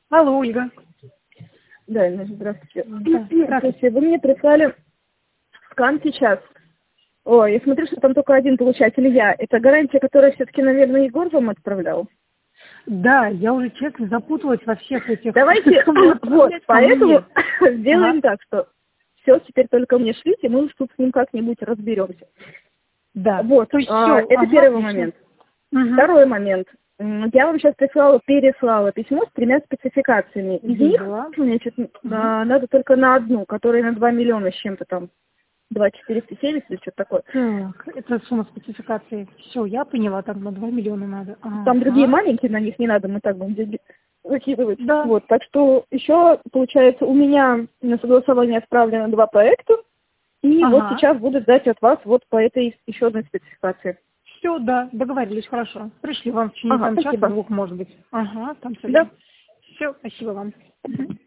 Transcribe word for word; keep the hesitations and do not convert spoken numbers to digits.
Алло, Ольга. Да, Инна, здравствуйте. Да, Здравствуйте. Вы мне прислали скан сейчас. Ой, я смотрю, что там только один получатель я. Это гарантия, которая все-таки, наверное, Егор вам отправлял? Да, я уже, честно, запуталась во всех этих... Давайте, вот, поэтому сделаем ага. так, что все, теперь только мне шлите, мы уж тут с ним как-нибудь разберемся. Да. Вот, То есть а, все. это Ага, первый отлично. момент. Угу. Второй момент. М, Я вам сейчас прислала, переслала письмо с тремя спецификациями. Из них, Видела. значит, Угу. а, надо только на одну, которая на два миллиона с чем-то там, два четыреста семьдесят или что-то такое. Так, это сумма спецификации. Все, я поняла, там на два миллиона надо. Там другие Ага. маленькие, на них не надо, мы так будем деньги выкидывать. Да. Вот, так что еще, получается, у меня на согласование отправлено два проекта, и вот Ага. сейчас буду ждать от вас вот по этой еще одной спецификации. Все, да, договорились, хорошо. Пришли вам в течение Ага, там спасибо. часа-двух, может быть. Ага, там все. Да. Все, спасибо вам. Мгм.